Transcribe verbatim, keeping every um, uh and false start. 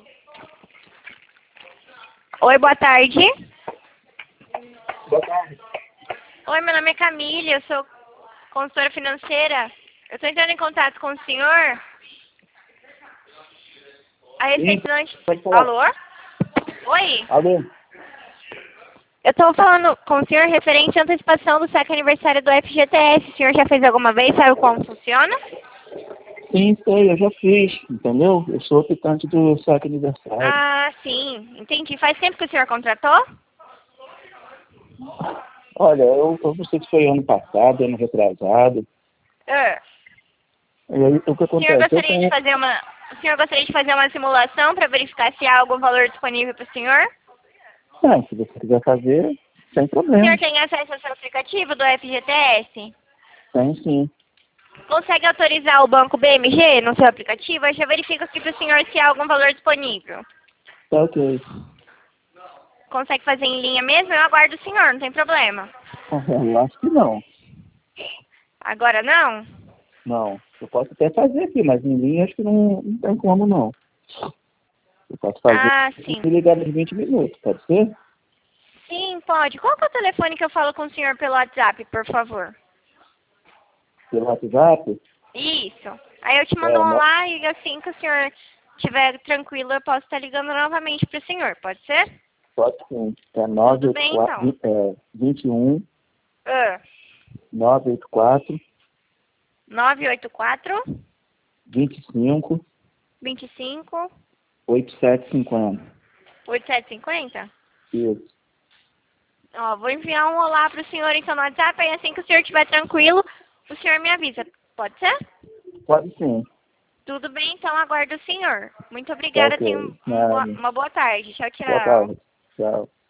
Oi, boa tarde. Boa tarde. Oi, meu nome é Camille, eu sou consultora financeira. Eu estou entrando em contato com o senhor a respeito do... ante- Pode falar. Alô? Oi? Alô? Eu estou falando com o senhor referente à antecipação do saque aniversário do F G T S. O senhor já fez alguma vez? Sabe como funciona? Sim, sei, eu já fiz, entendeu? Eu sou optante do saque aniversário. Ah, sim. Entendi. Faz tempo que o senhor contratou? Olha, eu, eu não sei se foi ano passado, ano retrasado. Ah. E aí, o que O senhor acontece? Eu gostaria de tenho... fazer uma... O senhor gostaria de fazer uma simulação para verificar se há algum valor disponível para o senhor? Não, se você quiser fazer, sem O problema. senhor tem acesso ao seu aplicativo do F G T S? Tem sim. Consegue autorizar o banco B M G no seu aplicativo? Eu já verifico aqui para o senhor se há algum valor disponível. Tá ok. Consegue fazer em linha mesmo? Eu aguardo o senhor, não tem problema. Eu acho que não. Agora não? Não. Eu posso até fazer aqui, mas em linha acho que não, não tem como não. Eu posso fazer Ah, e sim. me ligar nos vinte minutos, pode ser? Sim, pode. Qual que é o telefone que eu falo com o senhor pelo WhatsApp, por favor? Pelo WhatsApp? Isso. Aí eu te mando É, um no... lá e assim que o senhor estiver tranquilo, eu posso estar ligando novamente para o senhor, pode ser? pode sim. É Tudo bem, então. vinte e um, Ah, nove oito quatro, nove oito quatro, vinte e cinco, vinte e cinco, oitenta e sete cinquenta. oitenta e sete cinquenta? Isso. Ó, vou enviar um olá para o senhor então no WhatsApp, e assim que o senhor estiver tranquilo, o senhor me avisa. Pode ser? Pode sim. Tudo bem, então aguardo o senhor. Muito Tá obrigada, tenha ok. um- um boa- Nada. uma boa tarde. Tchau, Boa tchau. tarde. Tchau.